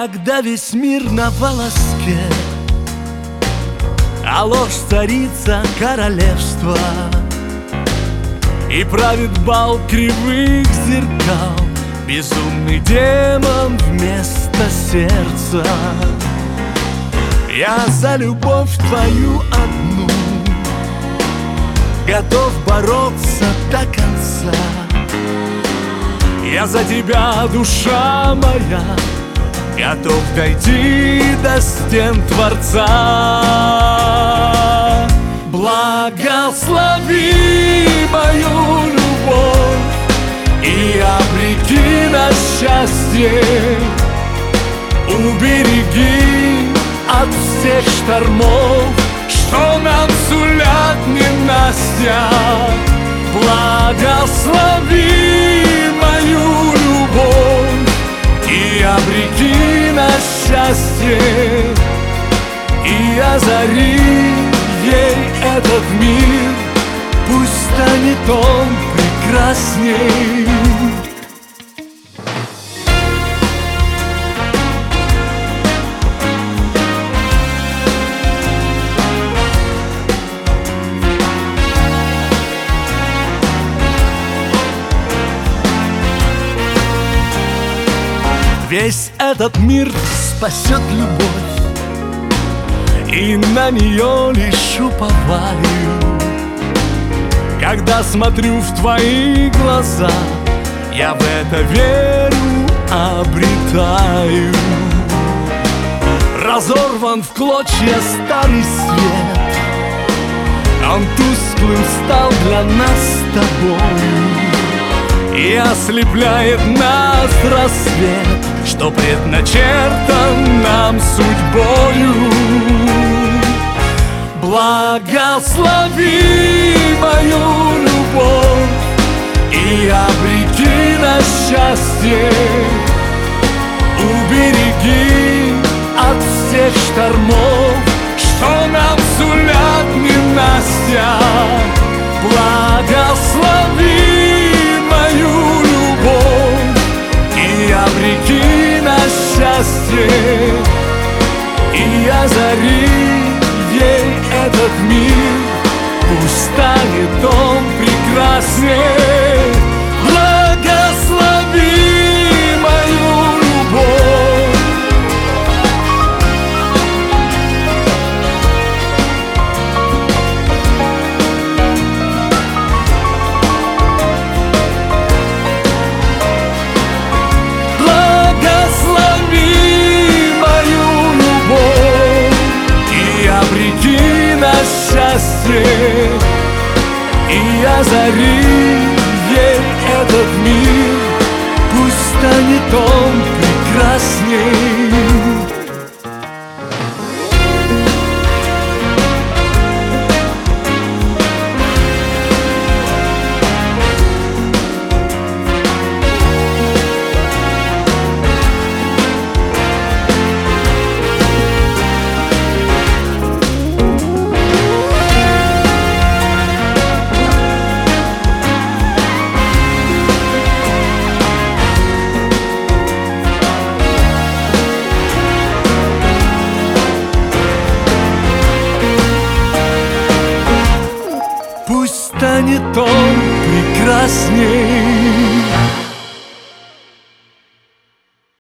Когда весь мир на волоске, а ложь царица королевства, и правит бал кривых зеркал безумный демон вместо сердца. Я за любовь твою одну готов бороться до конца. Я за тебя, душа моя, готов дойти до стен Творца. Благослови мою любовь и обреки на счастье. Убереги от всех штормов, что нам сулят ненастья. Благослови мою любовь и обреки на счастье, и озари ей этот мир, пусть станет он прекрасней. Весь этот мир спасет любовь, и на нее лишь уповаю. Когда смотрю в твои глаза, я в это веру обретаю. Разорван в клочья старый свет, он тусклым стал для нас с тобою, и ослепляет нас рассвет, что предначертан нам судьбою. Благослови мою любовь и обреки на счастье. Убереги от всех штормов, что нам сулят ненастья. Благослови мою любовь и обреки на счастье, и озари ей этот мир, пусть станет он прекрасней. Благослови мою любовь. Счастье, и озари ей этот мир, пусть станет он прекрасней. Станет он прекрасней.